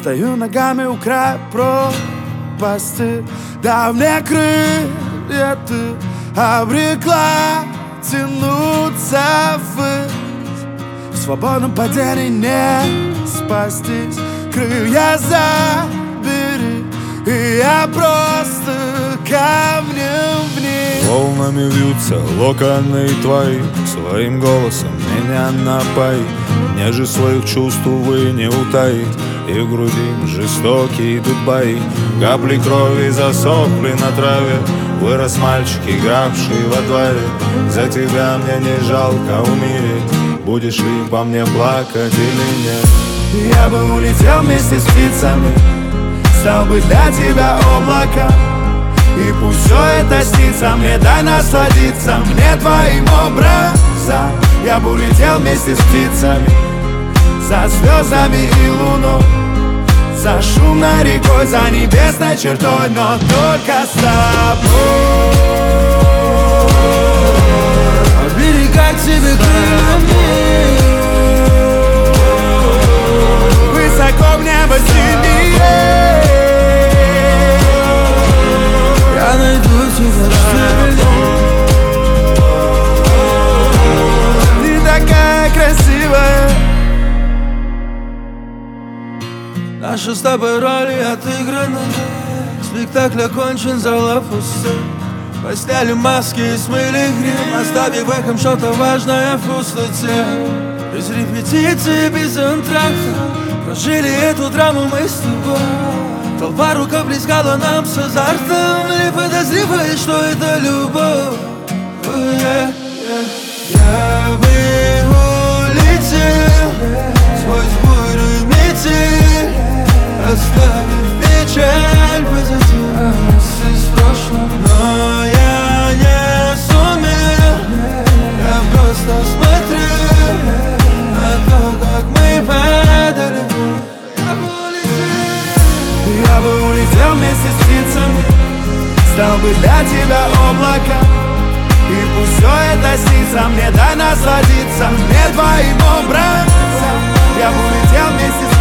Стою ногами у края пропасти. Да мне крылья ты обрекла тянуться ввысь. В свободном падении не спастись. Крылья забери, и я просто камнем вниз. Волнами вьются локоны твои, своим голосом меня напои. Мне же своих чувств, увы, не утаить, и в груди жестокие идут бои. Капли крови засохли на траве, вырос мальчик, игравший во дворе. За тебя мне не жалко умереть, будешь ли по мне плакать или нет? Я бы улетел вместе с птицами, стал бы для тебя облаком. И пусть все это снится мне, дай насладиться мне твоим образом. Я бы улетел вместе с птицами, за звездами и луной, за шумной рекой, за небесной чертой, но только с тобой. Оберегать тебе крыльями, высоко в небо синее. я найду тебя, Ты такая красивая. Наши с тобой роли отыграны, спектакль окончен, зала пуста. Посняли маски и смыли грим, оставив эхом что-то важное в пустоте. Без репетиции, без антракта прожили эту драму мы с тобой. Толпа рукоплескала нам с азартом, не подозревая, что это любовь. Я бы улетел сквозь бурю метель, оставив печаль позади нас из прошлого. Но я не сумел, я просто смотрю на то, как мы падали. Я бы улетел вместе с птицами, стал бы для тебя облаком. И пусть все это снится мне, дай насладиться мне твоим образом. Я бы улетел вместе с